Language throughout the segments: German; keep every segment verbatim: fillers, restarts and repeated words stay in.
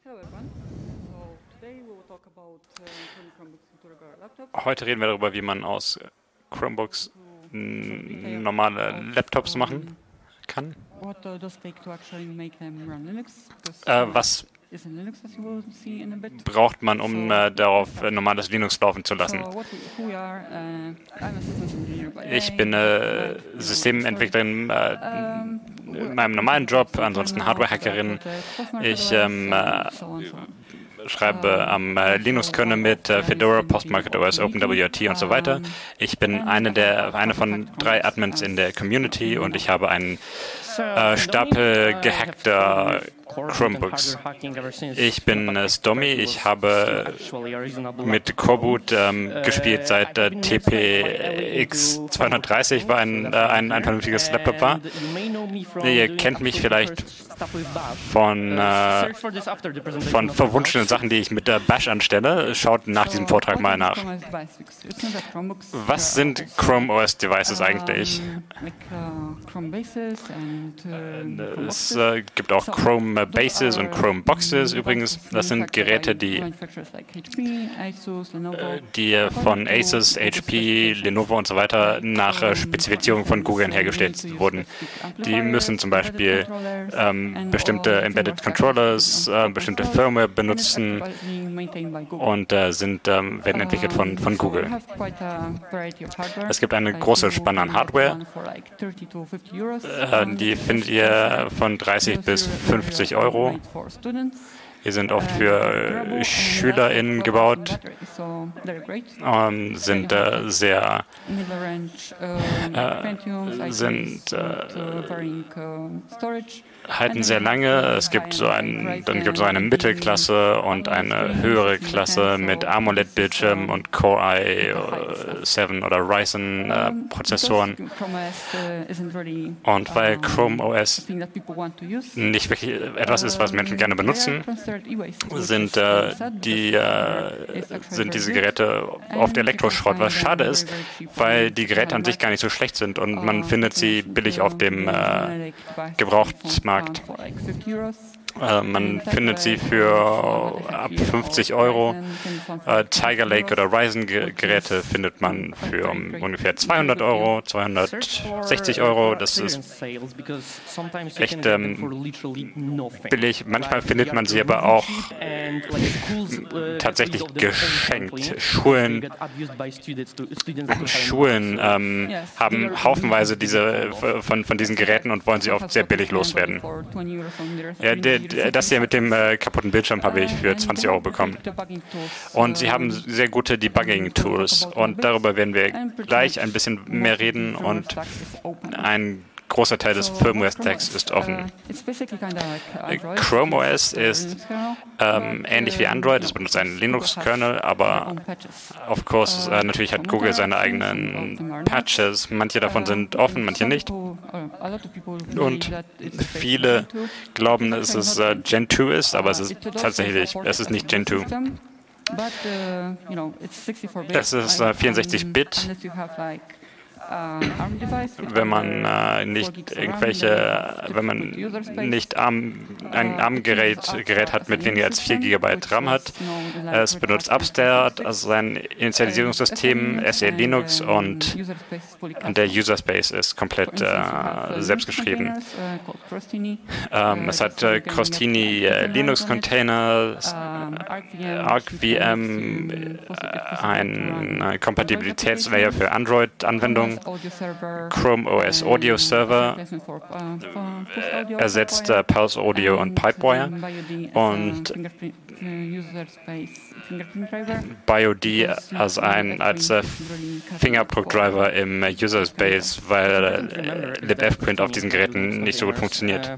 Heute reden wir darüber, wie man aus Chromebooks n- normale Laptops machen kann. Äh, was braucht man, um äh, darauf äh, normales Linux laufen zu lassen? Ich bin äh, Systementwicklerin äh, in meinem normalen Job, ansonsten Hardware-Hackerin. Ich ähm, äh, schreibe am äh, Linux-Kernel mit äh, Fedora, PostmarketOS, OpenWRT und so weiter. Ich bin eine der eine von drei Admins in der Community und ich habe einen äh, Stapel gehackter Chromebooks. Ich bin äh, Stomy, ich habe mit Coreboot ähm, gespielt, seit äh, T P X zweihundertdreißig war ein, äh, ein, ein vernünftiges Laptop war. Ihr kennt mich vielleicht von, äh, von verwunschenen Sachen, die ich mit der Bash anstelle. Schaut nach diesem Vortrag mal nach. Was sind Chrome O S Devices eigentlich? Es äh, gibt auch Chrome Bases und Chrome Boxes übrigens. Das sind Geräte, die, die von Asus, H P, Lenovo und so weiter nach äh, Spezifizierung von Google hergestellt wurden. Die müssen zum Beispiel ähm, bestimmte Embedded Controllers, äh, bestimmte Firmware benutzen und äh, sind, ähm, werden entwickelt von, von Google. Es gibt eine große Spanne an Hardware. Äh, die findet ihr von dreißig bis fünfzig Euro. Die sind oft für äh, SchülerInnen gebaut, ähm, sind äh, sehr äh, sind äh, halten sehr lange. Es gibt so ein, dann gibt es so eine Mittelklasse und eine höhere Klasse mit AMOLED-Bildschirmen und Core i sieben oder Ryzen-Prozessoren. Und weil Chrome O S nicht wirklich etwas ist, was Menschen gerne benutzen, sind, äh, die, äh, sind diese Geräte oft Elektroschrott, was schade ist, weil die Geräte an sich gar nicht so schlecht sind und man findet sie billig auf dem äh, Gebrauchtmarkt. Äh, man findet sie für ab fünfzig Euro. Äh, Tiger Lake oder Ryzen-Geräte findet man für um ungefähr zweihundert Euro, zweihundertsechzig Euro. Das ist echt ähm, billig. Manchmal findet man sie aber auch tatsächlich geschenkt. Schulen, Schulen ähm, haben haufenweise diese, von, von diesen Geräten und wollen sie oft sehr billig loswerden. Ja, der, Das hier mit dem äh, kaputten Bildschirm habe ich für zwanzig Euro bekommen. Und sie haben sehr gute Debugging-Tools. Und darüber werden wir gleich ein bisschen mehr reden. Und ein großer Teil des Firmware-Stacks ist offen. Chrome O S ist ähm, ähnlich wie Android. Es benutzt einen Linux-Kernel, aber of course, äh, natürlich hat Google seine eigenen Patches. Manche davon sind offen, manche nicht. Und viele glauben, dass es äh, Gen zwei ist, aber es ist tatsächlich, es ist nicht Gen zwei. Es ist äh, vierundsechzig Bit. Wenn man äh, nicht irgendwelche, wenn man nicht ARM, ein ARM-Gerät Gerät hat mit weniger als vier Gigabyte RAM hat. Es benutzt Upstart, also sein Initialisierungssystem, S E Linux und der User Space ist komplett äh, selbst geschrieben. Ähm, es hat äh, Crostini äh, Linux-Container, äh, ArcVM, äh, ein äh, Kompatibilitätslayer für Android-Anwendungen. Chrome O S Audio Server ersetzt äh, Pulse Audio und Pipewire und BioD als ein als äh, Fingerabdruck-Driver im äh, User Space, weil äh, libfprint auf diesen Geräten nicht so gut funktioniert.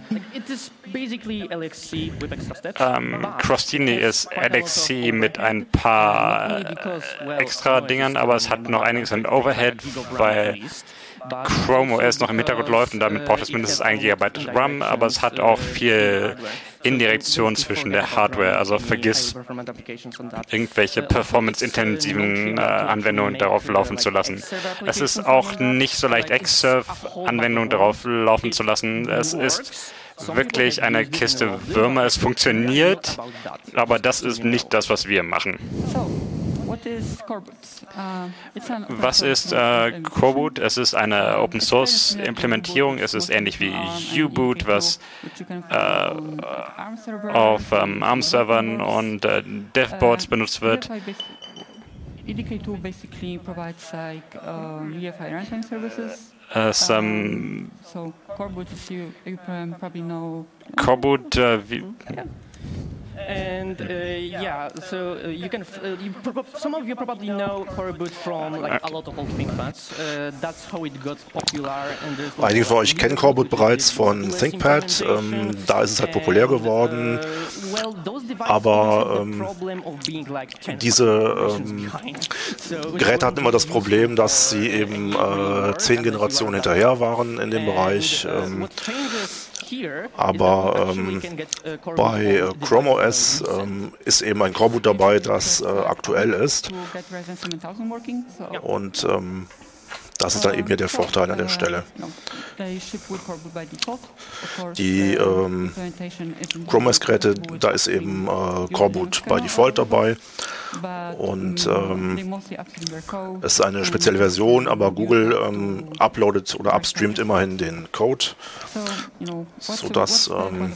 Ähm, Crostini ist L X C mit ein paar äh, extra Dingern, aber es hat noch einiges an Overhead, weil Chrome O S noch im Hintergrund läuft und damit braucht es mindestens ein Gigabyte RAM, aber es hat auch viel Indirektion zwischen der Hardware, also vergiss irgendwelche performance-intensiven äh, Anwendungen darauf laufen zu lassen. Es ist auch nicht so leicht, Xserve-Anwendungen darauf laufen zu lassen. Es ist wirklich eine Kiste Würmer. Es funktioniert, aber das ist nicht das, was wir machen. Was ist äh, Coreboot? Es ist eine Open-Source-Implementierung. Es ist ähnlich wie U-Boot, was äh, auf ähm, ARM-Servern und äh, Dev-Boards benutzt wird. E D K two basically provides like uh, U E F I runtime services. Es, ähm, so Coreboot, you, you probably know. Coreboot, äh, wie, yeah. And uh, yeah, so uh, you can. Uh, you some of you probably know Coreboot from like a lot of old ThinkPads. Uh, that's how it got popular. And Einige von euch kennen Coreboot bereits von ThinkPad. Ähm, da ist es halt populär geworden. Aber ähm, diese ähm, Geräte hatten immer das Problem, dass sie eben äh, zehn Generationen hinterher waren in dem Bereich. Ähm, Aber ähm, bei äh, Chrome O S ähm, ist eben ein Coreboot dabei, das äh, aktuell ist. Und ähm, das ist dann eben hier der Vorteil an der Stelle. Die ähm, Chrome O S-Geräte, da ist eben äh, Coreboot by Default dabei. Und ähm, es ist eine spezielle Version, aber Google ähm, uploadet oder upstreamt immerhin den Code, sodass ähm,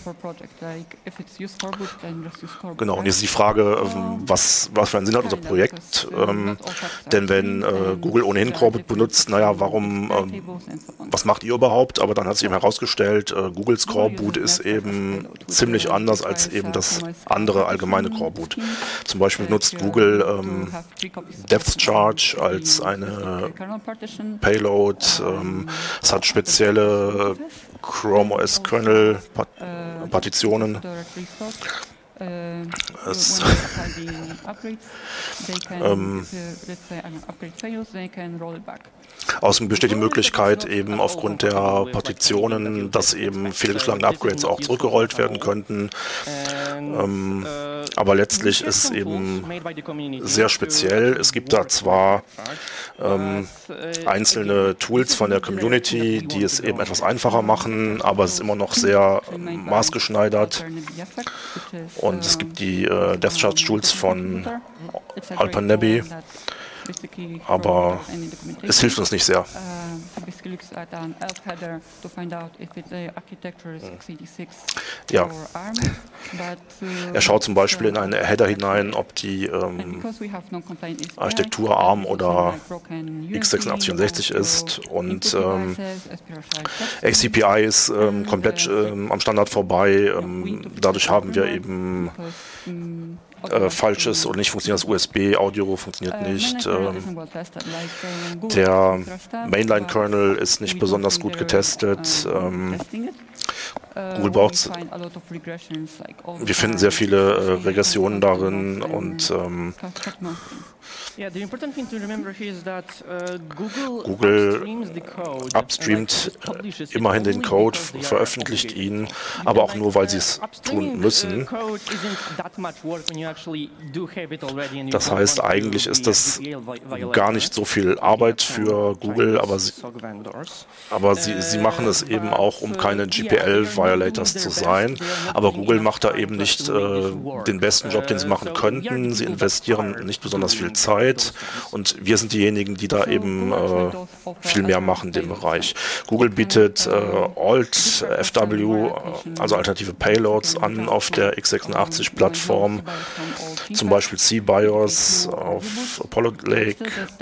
genau, und jetzt ist die Frage, ähm, was, was für einen Sinn hat unser Projekt, ähm, denn wenn äh, Google ohnehin Coreboot benutzt, naja, warum, ähm, was macht ihr überhaupt? Aber dann hat sich eben herausgestellt, äh, Googles Coreboot ist eben ziemlich anders als eben das andere allgemeine Coreboot. Zum Beispiel benutzt Google ähm, Depth Charge als eine Payload. Ähm, es hat spezielle Chrome O S Kernel Partitionen. Es, ähm, Außerdem besteht die Möglichkeit eben aufgrund der Partitionen, dass eben fehlgeschlagene Upgrades auch zurückgerollt werden könnten. Ähm, aber letztlich ist es eben sehr speziell. Es gibt da zwar ähm, einzelne Tools von der Community, die es eben etwas einfacher machen, aber es ist immer noch sehr ähm, maßgeschneidert. Und es gibt die äh, Depth Charge Tools von Alpanebi, aber es hilft uns nicht sehr. Ja. Er schaut zum Beispiel in einen Header hinein, ob die ähm, Architektur ARM oder x sechsundachtzig vierundsechzig ist, und ähm, X C P I ist ähm, komplett ähm, am Standard vorbei. Ähm, dadurch haben wir eben Äh, falsches oder nicht funktionierendes U S B-Audio funktioniert nicht. Ähm, der Mainline-Kernel ist nicht besonders gut getestet. Ähm, Google braucht, wir finden sehr viele äh, Regressionen darin, und ähm, Google upstreamt immerhin den Code, veröffentlicht ihn, aber auch nur, weil sie es tun müssen. Das heißt, eigentlich ist das gar nicht so viel Arbeit für Google, aber sie, aber sie, sie machen es eben auch, um keine G P L-Violators zu sein. Aber Google macht da eben nicht äh, den besten Job, den sie machen könnten. Sie investieren nicht besonders viel Zeit, und wir sind diejenigen, die da eben äh, viel mehr machen in dem Bereich. Google bietet äh, Alt F W, also alternative Payloads, an auf der x sechsundachtzig-Plattform, zum Beispiel C-BIOS auf Apollo Lake.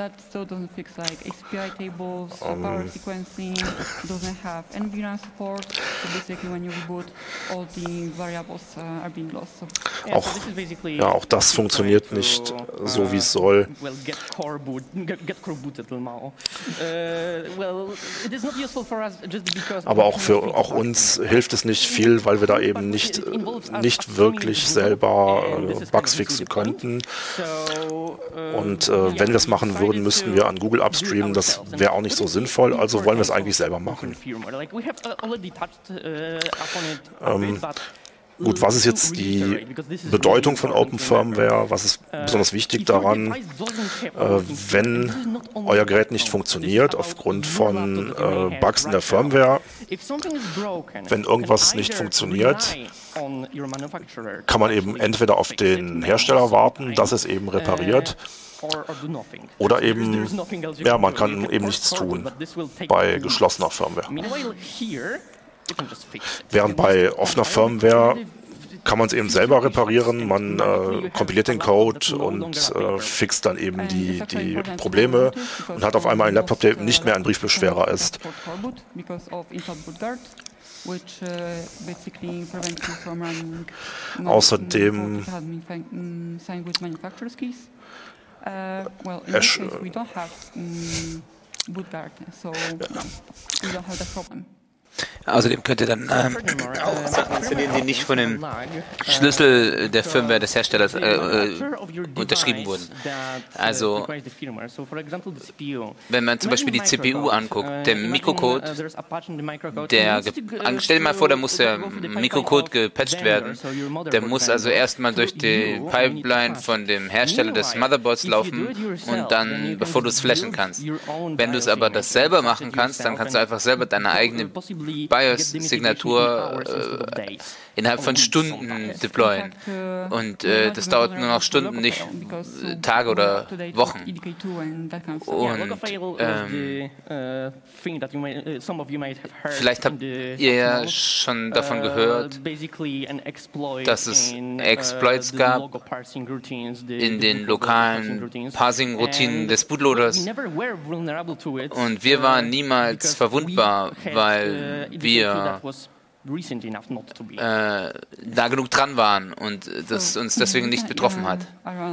Ähm, auch, ja, auch das funktioniert nicht so, wie es soll. Aber auch für auch uns hilft es nicht viel, weil wir da eben nicht, nicht wirklich selber äh, Bugs fixen könnten. Und äh, wenn wir es machen würden, müssten wir an Google upstreamen. Das wäre auch nicht so sinnvoll, also wollen wir es eigentlich selber machen. Ähm, Gut, was ist jetzt die Bedeutung von Open Firmware? Was ist besonders wichtig daran, äh, wenn euer Gerät nicht funktioniert aufgrund von äh, Bugs in der Firmware? Wenn irgendwas nicht funktioniert, kann man eben entweder auf den Hersteller warten, dass es eben repariert, oder eben, ja, man kann eben nichts tun bei geschlossener Firmware. Während bei offener Firmware kann man es eben selber reparieren, man äh, kompiliert den Code und äh, fixt dann eben die, die Probleme und hat auf einmal einen Laptop, der eben nicht mehr ein Briefbeschwerer ist. Außerdem ersch Außerdem könnte dann ähm, auch Sachen installieren, die nicht von dem Schlüssel der Firmware des Herstellers äh, äh, unterschrieben wurden. Also, wenn man zum Beispiel die C P U anguckt, der Mikrocode, der, stell dir mal vor, da muss der Mikrocode gepatcht werden. Der muss also erstmal durch die Pipeline von dem Hersteller des Motherboards laufen und dann, bevor du es flashen kannst. Wenn du es aber das selber machen kannst, dann kannst du einfach selber deine eigene BIOS-Signatur äh, innerhalb von Stunden deployen. Und äh, das dauert nur noch Stunden, nicht äh, Tage oder Wochen. Und ähm, vielleicht habt ihr ja schon davon gehört, dass es Exploits gab in den lokalen Parsing-Routinen des Bootloaders. Und wir waren niemals verwundbar, weil wir äh, da genug dran waren und das uns deswegen nicht betroffen hat.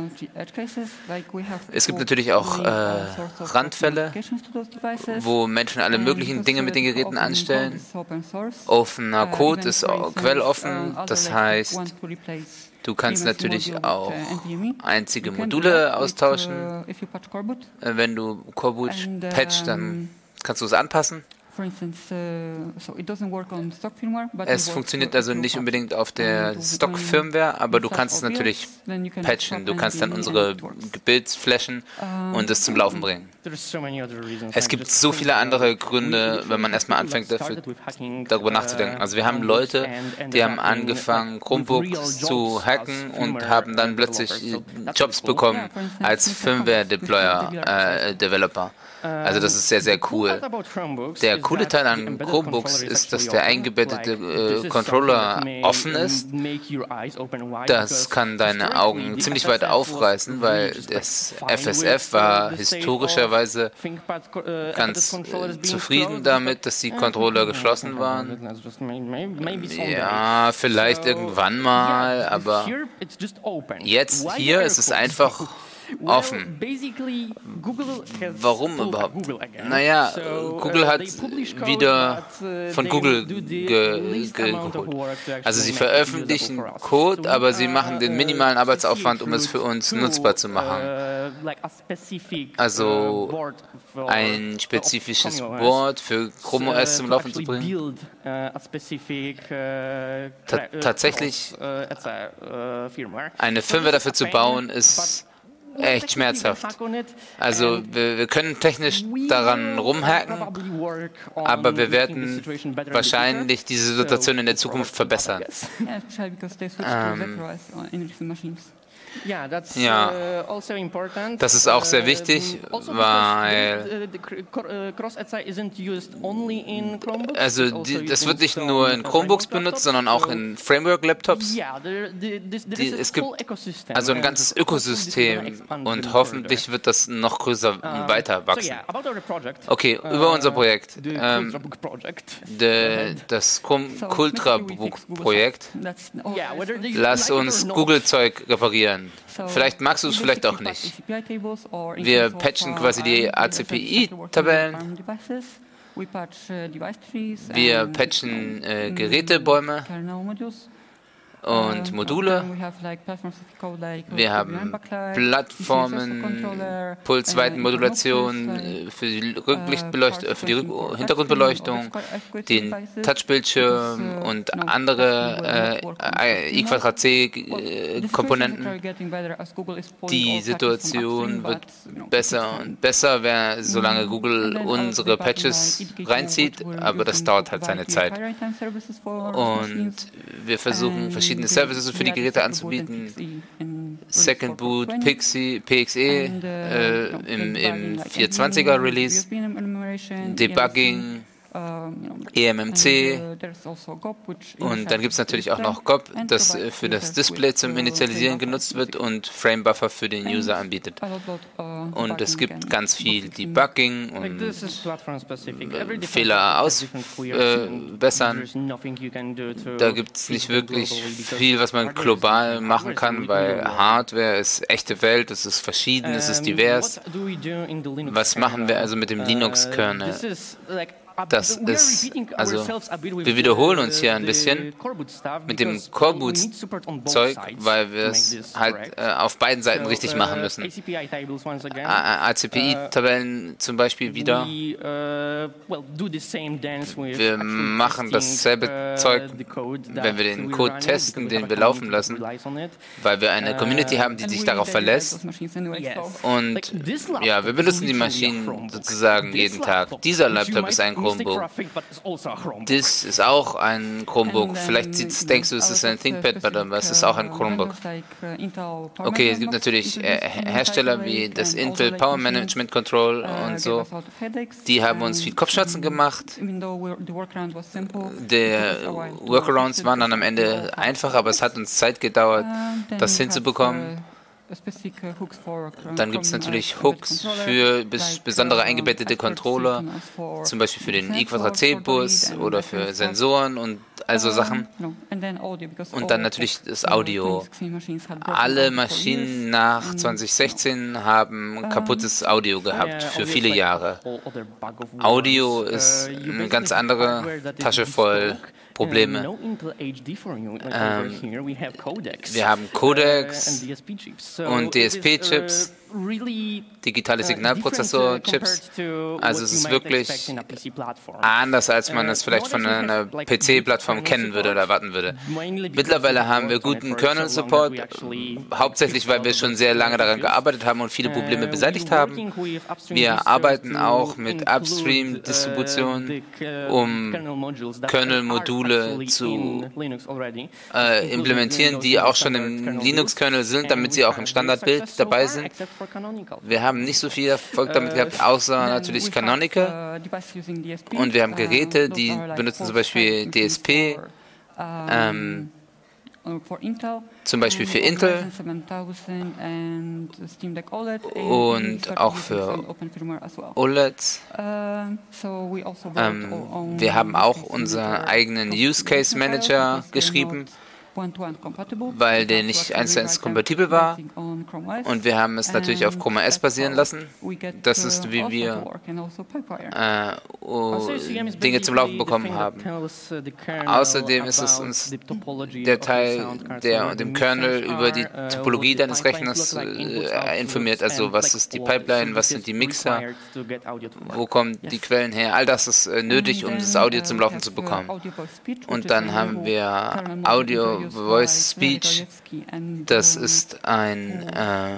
Es gibt natürlich auch äh, Randfälle, wo Menschen alle möglichen Dinge mit den Geräten anstellen. Offener Code ist quelloffen, das heißt, du kannst natürlich auch einzige Module austauschen. Wenn du Coreboot patchst, dann kannst du es anpassen. Es funktioniert also nicht unbedingt auf der Stock-Firmware, aber du kannst es natürlich patchen. Du kannst dann unsere Builds flashen und es zum Laufen bringen. Es gibt so viele andere Gründe, wenn man erstmal anfängt, dafür, darüber nachzudenken. Also wir haben Leute, die haben angefangen, Chromebooks zu hacken und haben dann plötzlich Jobs bekommen als Firmware-Deployer-Developer. Also das ist sehr, sehr cool. Der coole Teil an Chromebooks ist, dass der eingebettete äh, Controller offen ist. Das kann deine Augen ziemlich weit aufreißen, weil das F S F war historischerweise ganz äh, zufrieden damit, dass die Controller geschlossen waren. Ja, vielleicht irgendwann mal, aber jetzt hier ist es einfach offen. Warum überhaupt? Naja, Google hat wieder von Google ge geholt. Also sie veröffentlichen Code, aber sie machen den minimalen Arbeitsaufwand, um es für uns nutzbar zu machen. Also ein spezifisches Board für Chrome O S zum Laufen zu bringen. Ta tatsächlich eine Firmware dafür zu bauen, ist echt schmerzhaft. Also wir, wir können technisch daran rumhacken, aber wir werden wahrscheinlich diese Situation in der Zukunft verbessern. Ähm, Ja, das ist auch sehr wichtig, weil also die, das wird nicht nur in Chromebooks benutzt, sondern auch in Framework-Laptops. Es gibt also ein ganzes Ökosystem und hoffentlich wird das noch größer und weiter wachsen. Okay, über unser Projekt. Ähm, de, das Kultra-Projekt. Lass uns Google-Zeug reparieren. Vielleicht magst du es, vielleicht auch nicht. Wir patchen quasi die A C P I-Tabellen. Wir patchen äh, Gerätebäume. und Module. Wir haben Plattformen, Pulsweitenmodulation für die Rücklichtbeleuchtung, für die Hintergrundbeleuchtung, den Touchbildschirm und andere äh, I Quadrat C Komponenten. Die Situation wird besser und besser, wer, solange Google unsere Patches reinzieht, aber das dauert halt seine Zeit. Und wir versuchen, verschiedene Services für die Geräte anzubieten. Second Boot, Pixie, P X E, äh, im, im vierhundertzwanziger Release, Debugging, E M M C und dann gibt es natürlich auch noch G O P, das für das Display zum Initialisieren genutzt wird und Framebuffer für den User anbietet. Und es gibt ganz viel Debugging und äh, Fehler ausbessern. Äh, da gibt es nicht wirklich viel, was man global machen kann, weil Hardware ist echte Welt, es ist verschieden, es ist divers. Was machen wir also mit dem Linux-Kernel? Das ist, also, wir wiederholen uns hier ein bisschen mit dem Coreboot-Zeug, weil wir es halt äh, auf beiden Seiten richtig machen müssen. A C P I-Tabellen zum Beispiel wieder. Wir machen dasselbe Zeug, wenn wir den Code testen, den wir laufen lassen, weil wir eine Community haben, die sich darauf verlässt. Und ja, wir benutzen die Maschinen sozusagen jeden Tag. Dieser Laptop ist ein Chromebook. Das ist auch ein Chromebook. Vielleicht denkst du, es ist ein ThinkPad, aber es ist auch ein Chromebook. Okay, es gibt natürlich äh, Hersteller wie das Intel Power Management Control und so. Die haben uns viel Kopfschmerzen gemacht. Der Workarounds waren dann am Ende einfach, aber es hat uns Zeit gedauert, das hinzubekommen. Dann gibt es natürlich Hooks für bes besondere eingebettete Controller, zum Beispiel für den I Quadrat C-Bus oder für Sensoren und also Sachen. Und dann natürlich das Audio. Alle Maschinen nach zwanzig sechzehn haben kaputtes Audio gehabt für viele Jahre. Audio ist eine ganz andere Tasche voll Probleme. Ähm, wir haben Codecs und D S P-Chips, digitale Signalprozessor-Chips. Also es ist wirklich anders, als man es vielleicht von einer P C-Plattform kennen würde oder erwarten würde. Mittlerweile haben wir guten Kernel-Support, hauptsächlich, weil wir schon sehr lange daran gearbeitet haben und viele Probleme beseitigt haben. Wir arbeiten auch mit Upstream-Distribution, um Kernel-Module zu äh, implementieren, die auch schon im Linux-Kernel sind, damit sie auch im Standardbild dabei sind. Wir haben nicht so viel Erfolg damit gehabt, außer natürlich Canonical. Und wir haben Geräte, die benutzen zum Beispiel D S P, ähm, zum Beispiel für Intel und auch für O L E Ds. Ähm, wir haben auch unseren eigenen Use Case Manager geschrieben, weil der nicht eins zu eins kompatibel war. Und wir haben es natürlich auf Chrome O S basieren lassen. Das ist, wie wir äh, oh, Dinge zum Laufen bekommen haben. Außerdem ist es uns der Teil, der dem Kernel über die Topologie deines Rechners äh, informiert. Also was ist die Pipeline, was sind die Mixer, wo kommen die Quellen her. All das ist äh, nötig, um das Audio zum Laufen zu bekommen. Und dann haben wir Audio Voice Speech, das ist ein, äh,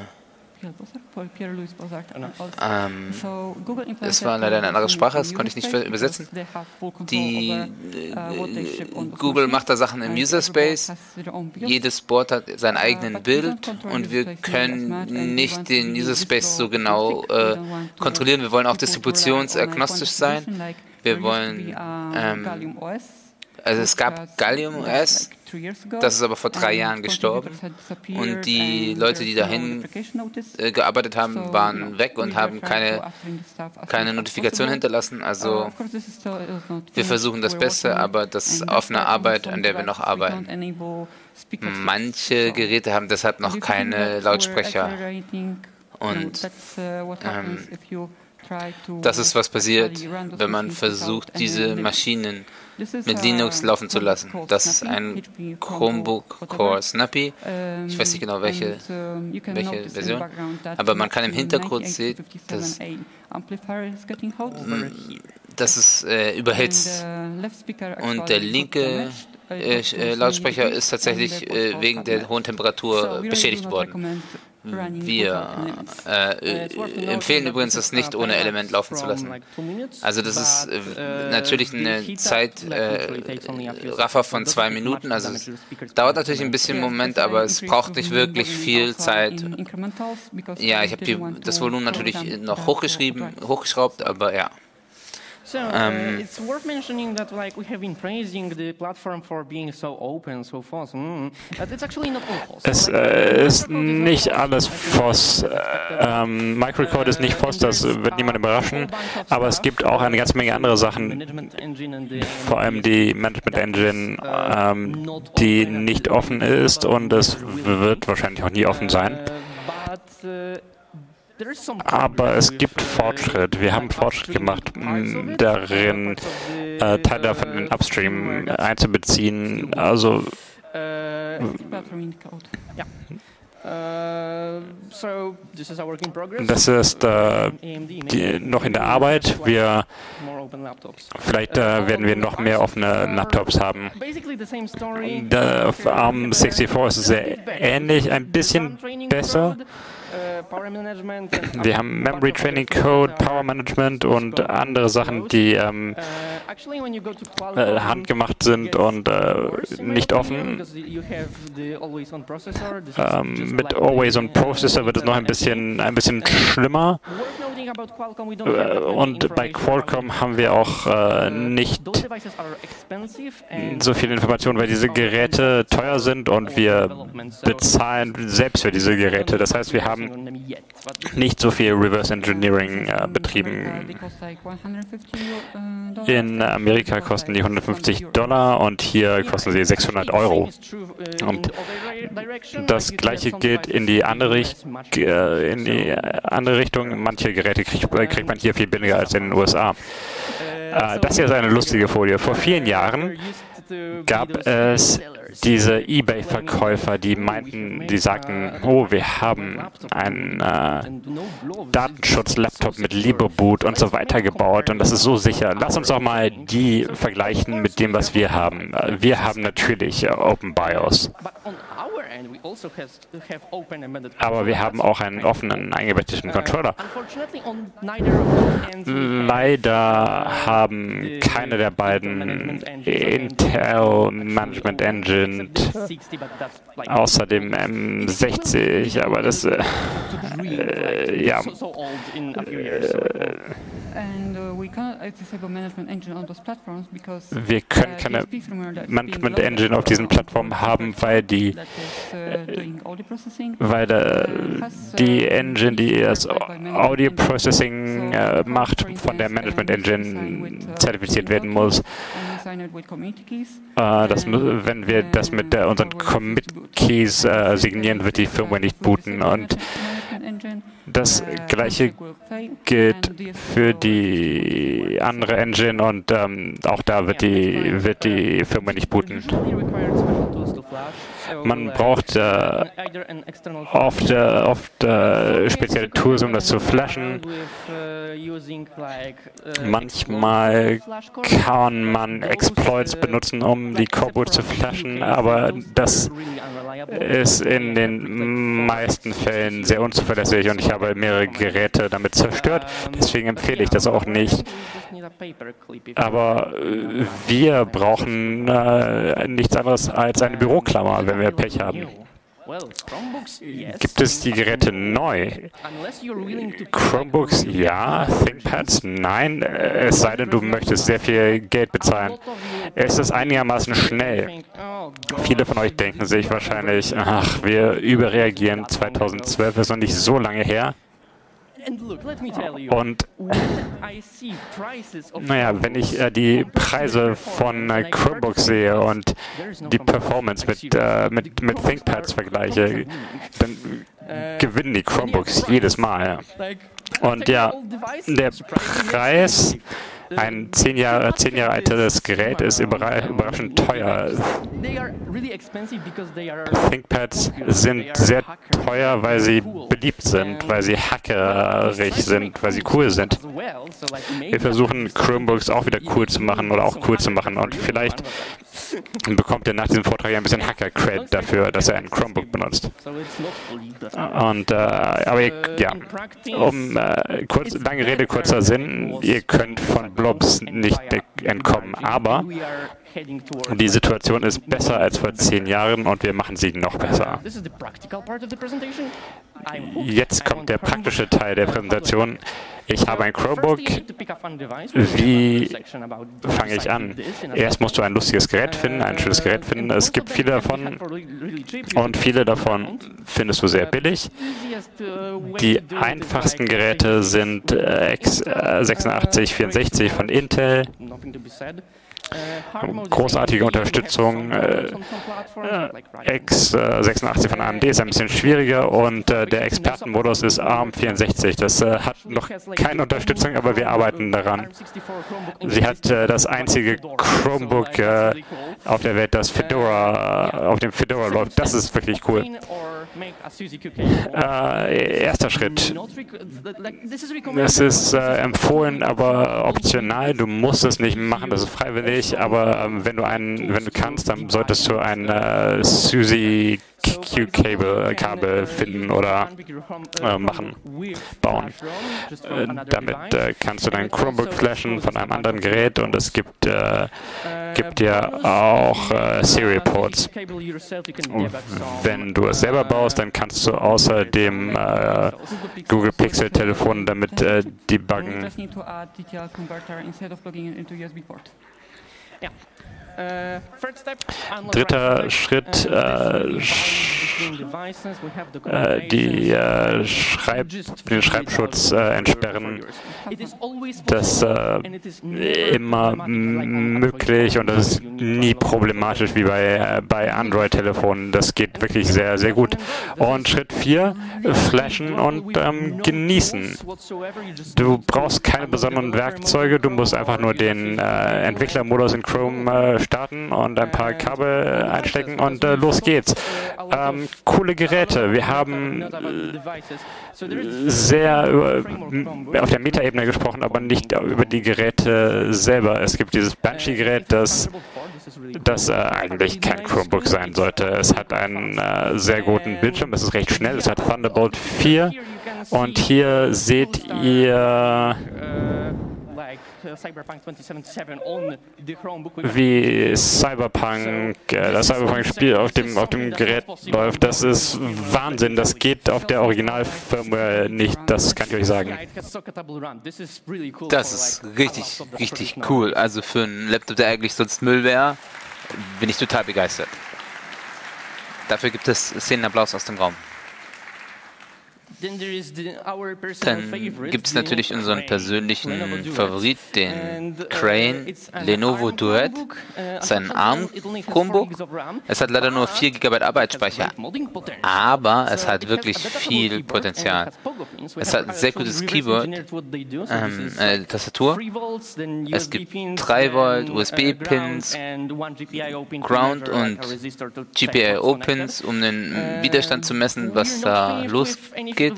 ähm, es war leider eine andere Sprache, das konnte ich nicht übersetzen. Die, äh, Google macht da Sachen im User Space, jedes Board hat seinen eigenen Bild und wir können nicht den User Space so genau äh, kontrollieren. Wir wollen auch distributionsagnostisch sein. Wir wollen, ähm, also es gab Gallium O S, das ist aber vor drei Jahren gestorben und die Leute, die dahin äh, gearbeitet haben, waren weg und haben keine, keine Notifikation hinterlassen. Also wir versuchen das Beste, aber das ist offene Arbeit, an der wir noch arbeiten. Manche Geräte haben deshalb noch keine Lautsprecher und ähm, Das ist, was passiert, wenn man versucht, diese Maschinen mit Linux laufen zu lassen. Das ist ein Chromebook Core Snappy. Ich weiß nicht genau, welche, welche Version. Aber man kann im Hintergrund sehen, dass das ist äh, überhitzt. Und der linke äh, Lautsprecher ist tatsächlich äh, wegen der hohen Temperatur beschädigt worden. Wir äh, empfehlen übrigens, das nicht ohne Element laufen zu lassen. Also das ist äh, natürlich eine Zeitraffer äh, von zwei Minuten. Also es dauert natürlich ein bisschen Moment, aber es braucht nicht wirklich viel Zeit. Ja, ich habe das Volumen natürlich noch hochgeschrieben, hochgeschraubt, aber ja. So, uh, it's worth mentioning that like we have been praising the platform for being so open, so F O S, mm, but it's actually not all F O S. Es äh, ist nicht alles F O S. Ähm, Microcode ist nicht F O S, das wird niemand überraschen, aber es gibt auch eine ganze Menge andere Sachen, vor allem die Management Engine, ähm, die nicht offen ist und es wird wahrscheinlich auch nie offen sein. Aber es gibt Fortschritt. Wir haben Fortschritt gemacht, darin äh, Teile davon in den Upstream einzubeziehen. Also das ist äh, die, noch in der Arbeit. Wir, vielleicht äh, werden wir noch mehr offene Laptops haben. Der, auf ARM sechsundsiebzig ist es sehr ähnlich, ein bisschen besser. Wir haben Memory Training Code, Power Management und andere Sachen, die ähm, äh, handgemacht sind und äh, nicht offen. Ähm, mit Always On Processor wird es noch ein bisschen, ein bisschen schlimmer. Äh, und bei Qualcomm haben wir auch äh, nicht so viele Informationen, weil diese Geräte teuer sind und wir bezahlen selbst für diese Geräte. Das heißt, wir haben nicht so viel Reverse Engineering äh, betrieben. In Amerika kosten die hundertfünfzig Dollar und hier kosten sie sechshundert Euro. Und das Gleiche gilt in die andere, Richt äh, in die andere Richtung. Manche Geräte kriegt, kriegt man hier viel billiger als in den U S A. Äh, das hier ist eine lustige Folie. Vor vielen Jahren gab es diese eBay-Verkäufer, die meinten, die sagten, oh, wir haben einen äh, Datenschutz-Laptop mit Libreboot und so weiter gebaut und das ist so sicher. Lass uns doch mal die vergleichen mit dem, was wir haben. Wir haben natürlich äh, Open BIOS. Aber wir haben auch einen offenen, eingebetteten Controller. Leider haben keine der beiden Intel Management Engine, außer dem M sechzig, aber das, äh, äh, ja. Äh, wir können keine Management Engine auf diesen Plattformen haben, weil die, äh, weil äh, die Engine, die das Audio Processing äh, macht, von der Management Engine zertifiziert werden muss. Äh, das, wenn wir das mit der, unseren Commit Keys äh, signieren, wird die Firmware nicht booten und das Gleiche gilt für die andere Engine und ähm, auch da wird die, wird die Firma nicht booten. Man braucht äh, oft, äh, oft äh, spezielle Tools, um das zu flashen. Manchmal kann man Exploits benutzen, um die Coreboot zu flashen, aber das ist in den meisten Fällen sehr unzuverlässig und ich habe mehrere Geräte damit zerstört. Deswegen empfehle ich das auch nicht. Aber wir brauchen äh, nichts anderes als eine Büroklammer, wenn wir Pech haben. Gibt es die Geräte neu? Chromebooks ja, ThinkPads nein, es sei denn, du möchtest sehr viel Geld bezahlen. Es ist einigermaßen schnell. Viele von euch denken sich wahrscheinlich, ach, wir überreagieren, zweitausendzwölf ist noch nicht so lange her. Und naja, wenn ich äh, die Preise von äh, Chromebooks sehe und die Performance mit, äh, mit, mit ThinkPads vergleiche, dann gewinnen die Chromebooks jedes Mal. Und ja, der Preis, ein zehn Jahre, zehn Jahre altes Gerät ist überraschend teuer. ThinkPads sind sehr teuer, weil sie beliebt sind, weil sie hackerig sind, weil sie cool sind. Wir versuchen Chromebooks auch wieder cool zu machen oder auch cool zu machen und vielleicht bekommt ihr nach diesem Vortrag ein bisschen Hacker-Cred dafür, dass er ein Chromebook benutzt. Und, äh, aber ihr, ja, um äh, kurz, lange Rede, kurzer Sinn, ihr könnt von Blobs nicht entkommen, aber die Situation ist besser als vor zehn Jahren und wir machen sie noch besser. Jetzt kommt der praktische Teil der Präsentation. Ich habe ein Chromebook. Wie fange ich an? Erst musst du ein lustiges Gerät finden, ein schönes Gerät finden. Es gibt viele davon und viele davon findest du sehr billig. Die einfachsten Geräte sind äh, x sechsundachtzig vierundsechzig von Intel. Großartige Unterstützung. Äh, x sechsundachtzig von A M D ist ein bisschen schwieriger und äh, der Expertenmodus ist ARM vierundsechzig. Das äh, hat noch keine Unterstützung, aber wir arbeiten daran. Sie hat äh, das einzige Chromebook äh, auf der Welt, das Fedora, äh, auf dem Fedora läuft. Das ist wirklich cool. Äh, erster Schritt. Es ist äh, empfohlen, aber optional. Du musst es nicht machen, das ist freiwillig. Aber ähm, wenn du einen, wenn du kannst, dann solltest du ein äh, SUSI Q-Kabel Kabel finden oder äh, machen, bauen. Äh, damit äh, kannst du dein Chromebook flashen von einem anderen Gerät und es gibt, äh, gibt ja auch äh, Serial Ports. Wenn du es selber baust, dann kannst du außer dem äh, Google Pixel Telefon damit äh, debuggen. Dritter Schritt, äh, sch äh, die, äh, Schreib den Schreibschutz äh, entsperren. Das ist äh, immer möglich und das ist nie problematisch wie bei, äh, bei Android-Telefonen. Das geht wirklich sehr, sehr gut. Und Schritt vier, flashen und ähm, genießen. Du brauchst keine besonderen Werkzeuge, du musst einfach nur den äh, Entwicklermodus in Chrome äh, starten und ein paar Kabel einstecken und äh, los geht's. Ähm, coole Geräte. Wir haben sehr über, auf der Metaebene gesprochen, aber nicht über die Geräte selber. Es gibt dieses Banshee-Gerät, das, das äh, eigentlich kein Chromebook sein sollte. Es hat einen äh, sehr guten Bildschirm, es ist recht schnell, es hat Thunderbolt vier und hier seht ihr wie Cyberpunk, äh, das Cyberpunk-Spiel auf dem, auf dem Gerät läuft. Das ist Wahnsinn. Das geht auf der Originalfirmware nicht. Das kann ich euch sagen. Das ist richtig, richtig cool. Also für einen Laptop, der eigentlich sonst Müll wäre, bin ich total begeistert. Dafür gibt es Szenenapplaus aus dem Raum. Dann gibt es natürlich unseren persönlichen Favorit, den Crane Lenovo Duet. Es ist ein ARM-Chromebook. Es hat leider nur vier Gigabyte Arbeitsspeicher, aber es hat wirklich viel Potenzial. Es hat ein sehr gutes Keyboard, ähm, äh, Tastatur. Es gibt drei Volt U S B-Pins, Ground und G P I O-Pins, um den Widerstand zu messen, was da losgeht.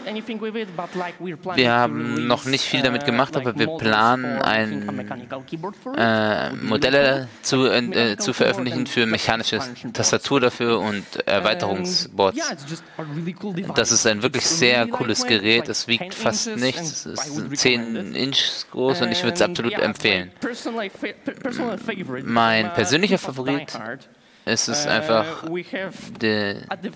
Wir haben noch nicht viel damit gemacht, aber wir planen, ein, äh, Modelle zu, äh, zu veröffentlichen für mechanische Tastatur dafür und Erweiterungsboards. Das ist ein wirklich sehr cooles Gerät. Es wiegt fast nichts. Es ist zehn Inch groß und ich würde es absolut empfehlen. Mein persönlicher Favorit ist es einfach de,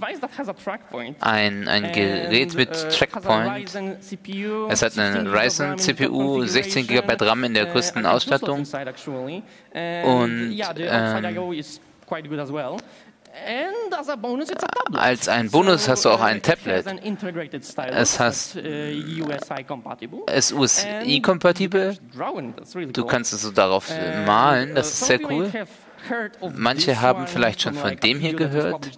ein, ein Gerät mit Trackpoint. Es hat eine Ryzen C P U, sechzehn Gigabyte RAM in der größten Ausstattung und ähm, als ein Bonus hast du auch ein Tablet. Es heißt, es ist U S I-kompatibel. Du kannst es so darauf malen, das ist sehr cool. Manche haben vielleicht schon von dem hier gehört.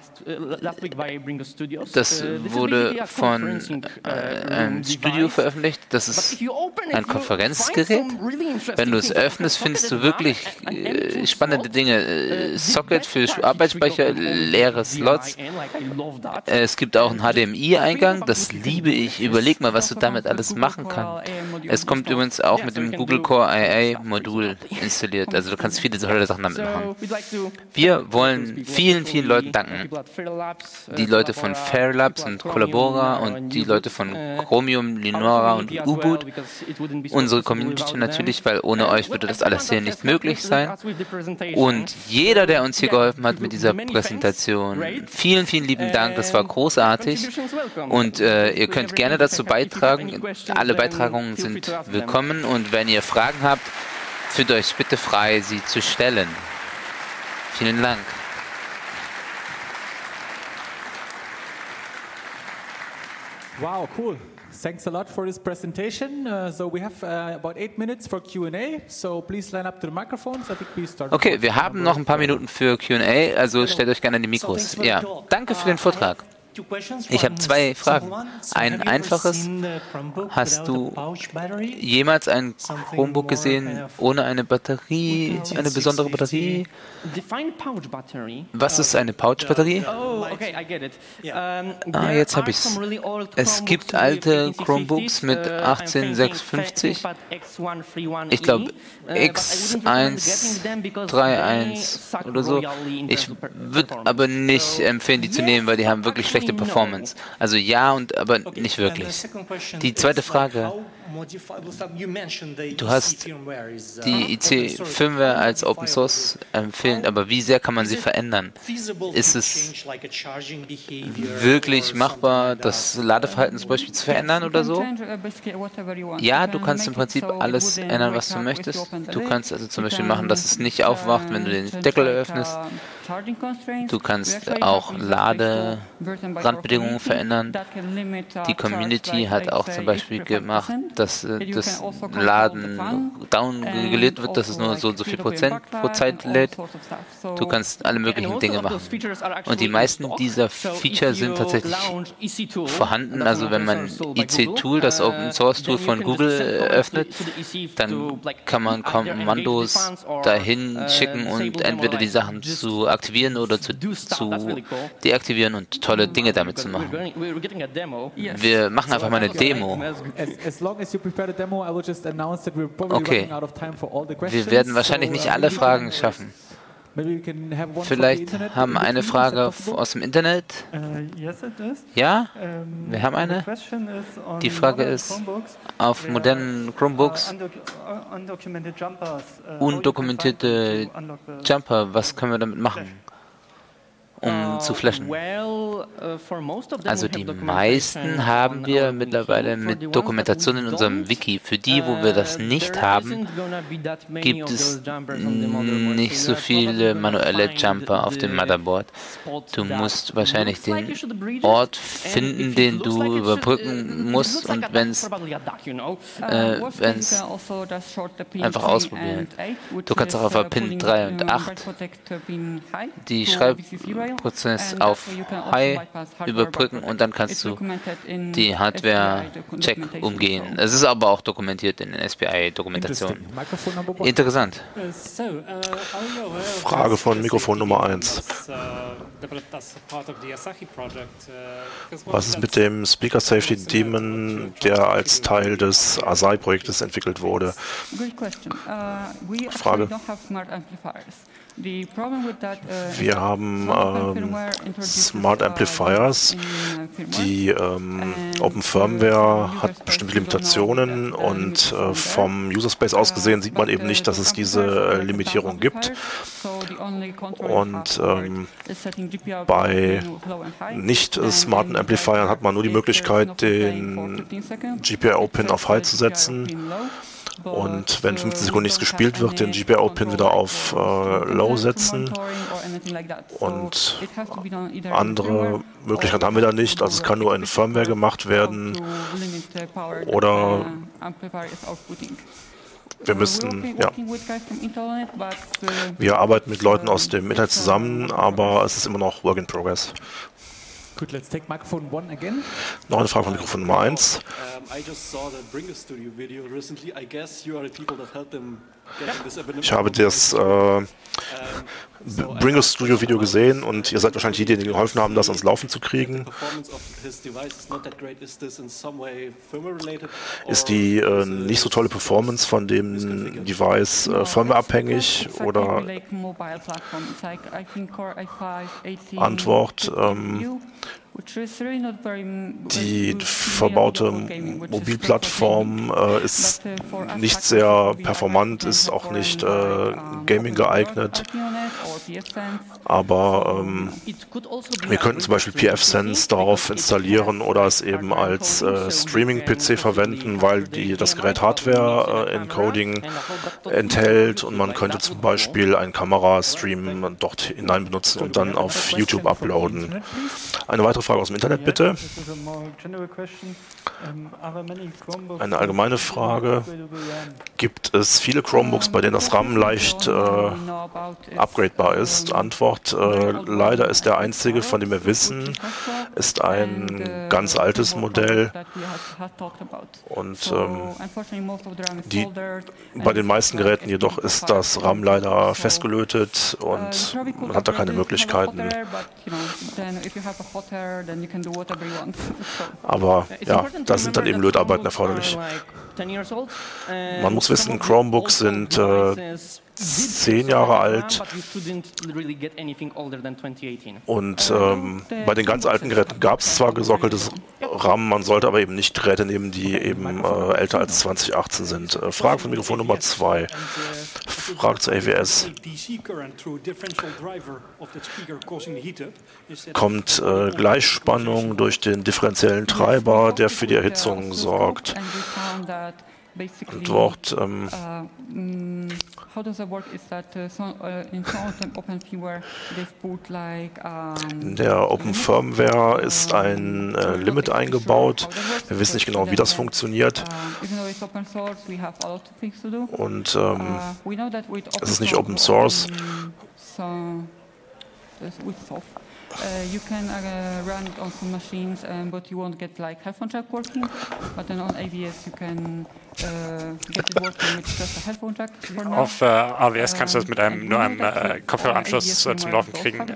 Das wurde von äh, einem Studio veröffentlicht. Das ist ein Konferenzgerät. Wenn du es öffnest, findest du wirklich äh, spannende Dinge. Äh, Socket für Arbeitsspeicher, leere Slots. Äh, es gibt auch einen H D M I-Eingang. Das liebe ich. Überleg mal, was du damit alles machen kannst. Es kommt übrigens auch mit dem Google Core I A-Modul installiert. Also du kannst viele tolle Sachen damit machen. Wir wollen vielen, vielen Leuten danken. Die Leute von Fair Labs und Collabora und die Leute von Chromium, Linora und U-Boot. Unsere Community natürlich, weil ohne euch würde das alles hier nicht möglich sein. Und jeder, der uns hier geholfen hat mit dieser Präsentation, vielen, vielen lieben Dank. Das war großartig. Und äh, ihr könnt gerne dazu beitragen. Alle Beitragungen sind willkommen. Und wenn ihr Fragen habt, fühlt euch bitte frei, sie zu stellen. Vielen Dank. Wow, cool. Thanks a lot for this presentation. Uh, so we have uh, about eight minutes for Q and A. So please line up to the microphones. I think we start. Okay, wir haben noch ein paar Minuten für Q and A, also stellt euch gerne an die Mikros. Ja, danke für den Vortrag. Ich habe zwei Fragen. Ein einfaches. Hast du jemals ein Chromebook gesehen ohne eine Batterie, eine besondere Batterie? Was ist eine Pouch-Batterie? Ah, jetzt habe ich es. Es gibt alte Chromebooks mit achtzehn sechshundertfünfzig. Ich glaube X eins drei eins oder so. Ich würde aber nicht empfehlen, die zu nehmen, weil die haben wirklich schlechte Performance. Also ja, und aber nicht wirklich. Die zweite Frage. Du hast die I C-Firmware als Open Source empfehlen, aber wie sehr kann man sie verändern? Ist es wirklich machbar, das Ladeverhalten zum Beispiel zu verändern oder so? Ja, du kannst im Prinzip alles ändern, was du möchtest. Du kannst also zum Beispiel machen, dass es nicht aufwacht, wenn du den Deckel öffnest. Du kannst auch Laderandbedingungen verändern. Die Community hat auch zum Beispiel gemacht, dass das Laden down geregelt wird, dass es nur so und so viel Prozent pro Zeit lädt. Du kannst alle möglichen Dinge machen. Und die meisten dieser Feature sind tatsächlich vorhanden. Also wenn man I C-Tool, das Open Source Tool von Google öffnet, dann kann man Kommandos dahin schicken und entweder die Sachen zu aktivieren oder zu, zu deaktivieren und tolle Dinge damit zu machen. Wir machen einfach mal eine Demo. Okay. Wir werden wahrscheinlich nicht alle Fragen schaffen. Vielleicht haben eine Frage aus dem Internet. Ja? Wir haben eine. Die Frage ist, auf modernen Chromebooks undokumentierte Jumper, was können wir damit machen, um zu flashen? Also die meisten haben wir mittlerweile mit Dokumentation in unserem Wiki. Für die, wo wir das nicht haben, gibt es nicht so viele manuelle Jumper auf dem Motherboard. Du musst wahrscheinlich den Ort finden, den du überbrücken musst, und wenn es äh, wenn's einfach ausprobieren. Du kannst auch auf Pin drei und acht die Schreibprozess auf High überbrücken und dann kannst du die Hardware-Check umgehen. Es ist aber auch dokumentiert in den S P I-Dokumentationen. Interessant. Frage von Mikrofon Nummer eins. Was ist mit dem Speaker Safety Daemon, der als Teil des Asahi-Projektes entwickelt wurde? Frage. Wir haben ähm, Smart Amplifiers. Die ähm, Open Firmware hat bestimmte Limitationen und äh, vom User Space aus gesehen sieht man eben nicht, dass es diese äh, Limitierung gibt. Und ähm, bei nicht smarten Amplifiern hat man nur die Möglichkeit, den G P I O-Pin auf High zu setzen. Und wenn fünfzehn Sekunden nichts gespielt wird, den G P I O-Pin wieder auf äh, Low setzen. Und andere Möglichkeiten haben wir da nicht. Also es kann nur in Firmware gemacht werden. Oder wir müssten, ja, wir arbeiten mit Leuten aus dem Internet zusammen, aber es ist immer noch Work in Progress. Good, let's take microphone one again. Noch eine Frage von Mikrofon Nummer eins. Ich habe das äh, Bringo Studio Video gesehen und ihr seid wahrscheinlich diejenigen, die geholfen haben, das ans Laufen zu kriegen. Ist die äh, nicht so tolle Performance von dem Device äh, firmwareabhängig oder Antwort? Ähm, Die verbaute Mobilplattform äh, ist nicht sehr performant, ist auch nicht äh, Gaming geeignet, aber ähm, wir könnten zum Beispiel pfSense darauf installieren oder es eben als äh, Streaming-P C verwenden, weil die, das Gerät Hardware-Encoding äh, enthält und man könnte zum Beispiel einen Kamerastream dort hinein benutzen und dann auf YouTube uploaden. Eine weitere Frage aus dem Internet, bitte. Eine allgemeine Frage. Gibt es viele Chromebooks, bei denen das RAM leicht äh, upgradebar ist? Antwort, äh, leider ist der einzige, von dem wir wissen, ist ein ganz altes Modell. Und ähm, die, bei den meisten Geräten jedoch ist das RAM leider festgelötet und man hat da keine Möglichkeiten. Aber ja, da sind dann eben Lötarbeiten erforderlich. Man muss wissen, Chromebooks sind äh, zehn Jahre alt und ähm, bei den ganz alten Geräten gab es zwar gesockeltes RAM, man sollte aber eben nicht Geräte nehmen, die eben äh, älter als zwanzig achtzehn sind. Äh, Frage von Mikrofon Nummer zwei. Frage zu A W S. Kommt äh, Gleichspannung durch den differenziellen Treiber, der für die Erhitzung sorgt? Antwort, ähm, in der Open Firmware ist ein äh, Limit eingebaut. Wir wissen nicht genau, wie das funktioniert. Und ähm, es ist nicht Open Source. Uh, you can uh, run it on some machines, um, but you won't get like headphone jack working. But then on A W S you can uh, get it working with just a headphone jack. For now. Auf äh, A W S kannst du das mit einem nur einem äh, Kopfhöreranschluss äh, zum Laufen kriegen. Uh,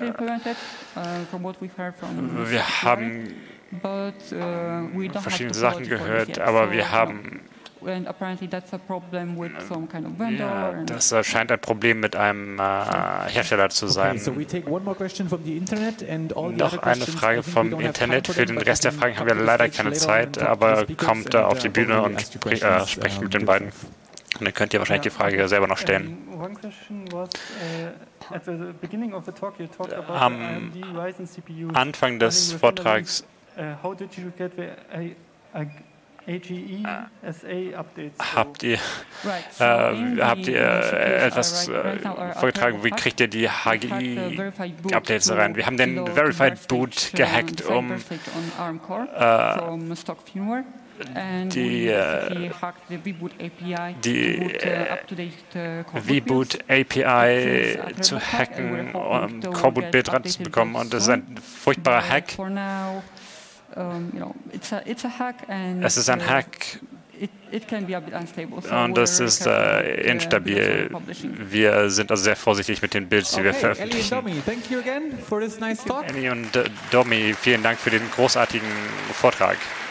wir haben but, uh, verschiedene Sachen gehört, aber wir haben And apparently that's a problem with some kind of vendor. Ja, das äh, scheint ein Problem mit einem äh, Hersteller zu sein. Okay, so we take one more question from the internet and all the Noch eine Frage vom Internet. Für den Rest der Fragen haben wir leider keine Zeit, aber kommt äh, auf die Bühne und spr äh, sprecht mit den beiden. Und dann könnt ihr wahrscheinlich die Frage selber noch stellen. Am Anfang des Vortrags Habt ihr, äh, habt ihr äh, etwas äh, vorgetragen, wie kriegt ihr die H G I-Updates rein? Wir haben den Verified Boot gehackt, um äh, die, äh, die V-Boot A P I zu hacken, um Coreboot-Bild ranzubekommen. Und das ist ein furchtbarer Hack. Es ist ein Hack und es ist äh, instabil. Wir sind also sehr vorsichtig mit den Builds, die wir veröffentlichen. Annie und äh, Domi, vielen Dank für den großartigen Vortrag.